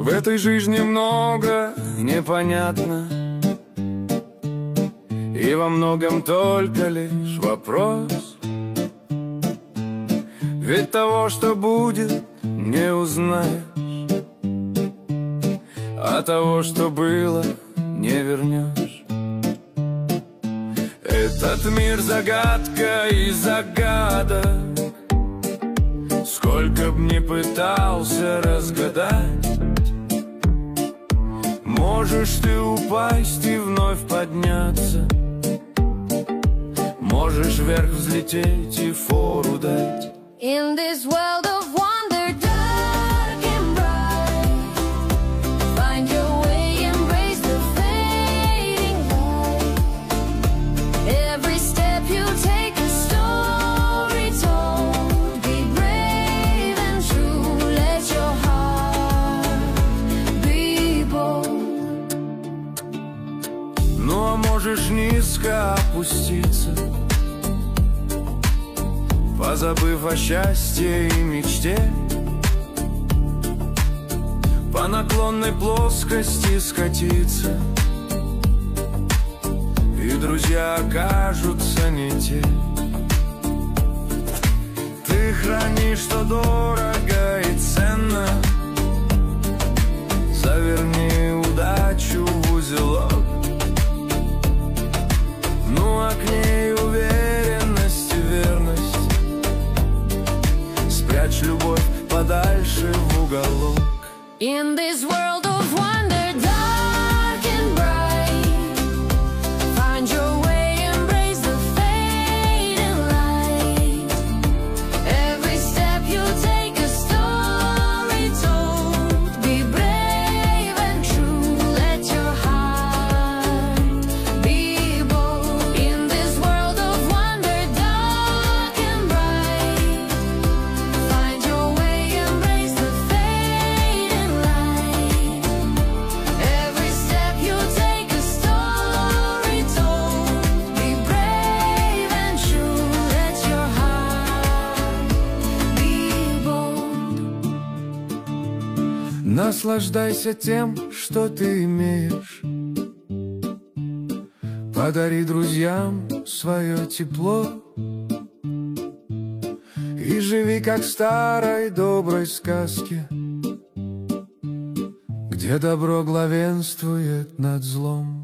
В этой жизни много непонятно, и во многом только лишь вопрос. Ведь того, что будет, не узнаешь, а того, что было, не вернешь. Этот мир загадка и загадок, сколько б ни пытался разгадать. Можешь ты упасть и вновь подняться, можешь вверх взлететь и фору дать. In this world of wonder, dark and bright, find your way, embrace the fading light. Every step you take, a story told. Be brave and true, let your heart be bold. Ну а можешь низко опуститься, позабыв о счастье и мечте, по наклонной плоскости скатиться, и друзья окажутся не те. Ты храни, что дорого и ценно, заверни удачу в узелок, ну а к ней уверенность и верность. Спрячь любовь подальше в уголок. In this world of wonder, dark and bright, find your way, embrace the fading light. Every step you take, a story told. Be brave and true, let your heart be bold. In this world of wonder, dark and bright, find your way, embrace the fading light. Every step you take, a story told. Be brave and true, let your heart be bold. Наслаждайся тем, что ты имеешь. Подари друзьям свое тепло и живи, как в старой доброй сказке, где добро главенствует над злом.